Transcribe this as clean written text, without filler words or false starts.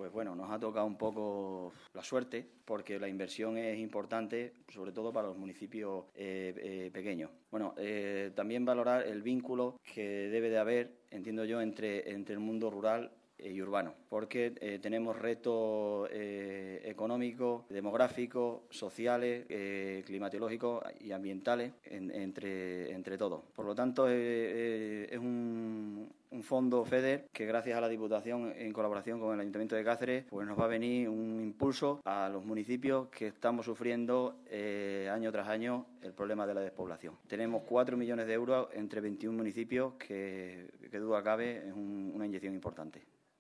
Pues bueno, nos ha tocado un poco la suerte porque la inversión es importante, sobre todo para los municipios pequeños. Bueno, también valorar el vínculo que debe de haber, entiendo yo, entre el mundo rural y urbano, porque tenemos retos económicos, demográficos, sociales, climatológicos y ambientales entre todos. Por lo tanto, es un fondo FEDER que, gracias a la Diputación, en colaboración con el Ayuntamiento de Cáceres, pues nos va a venir un impulso a los municipios que estamos sufriendo año tras año el problema de la despoblación. Tenemos 4 millones de euros entre 21 municipios que duda cabe, es una inyección importante.